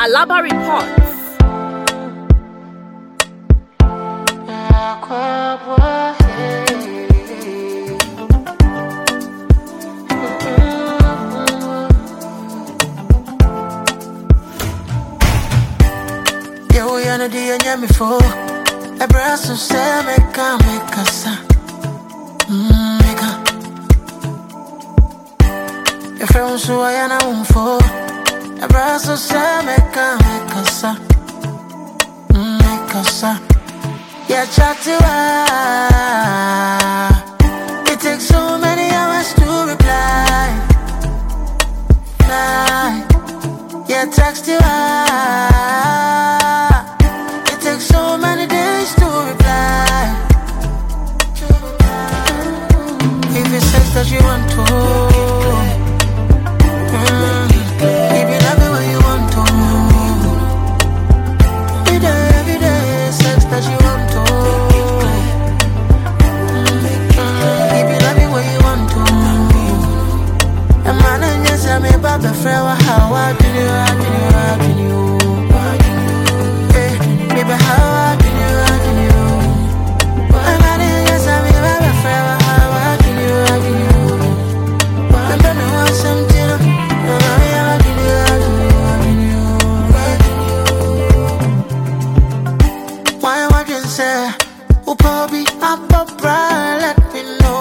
Alaba reports. Yeah, we are the day me for a brass of say make us make a your friends who I am for a brass of say make us yeah, chat to her. It takes so many hours to reply. Yeah, text to her. It takes so many days to reply. If it says that you want to, if you love it when you want to, every day, sex that you want to. If you love it when you want to, a man and yes, I'm a baby friend. How I do you? Baby, how I do you? A man and yes, I'm a baby friend. How I do you? And then I want something. Why would you say, oh, Bobby, I'm a bride, let me know.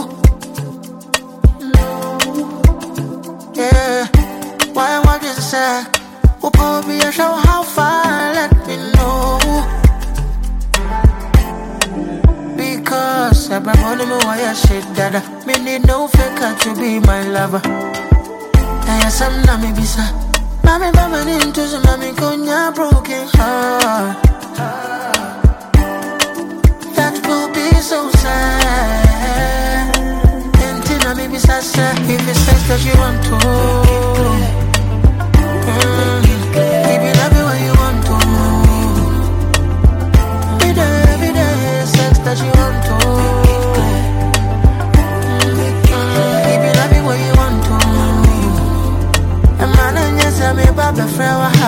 Yeah. Why would you say, oh, Bobby, I show how far, let me know. Because I'm on me, why I shit, dada. Me need no faker to be my lover. Yes, I'm not me, bisa. Mami, mama, into some mami, konya, broken heart. That will be so sad. And Tina, maybe sad. If it says that you want to, if you love it when you want to, every day, sex that you want to. If you love it when you want to, a man and yes, I'm a baby friend.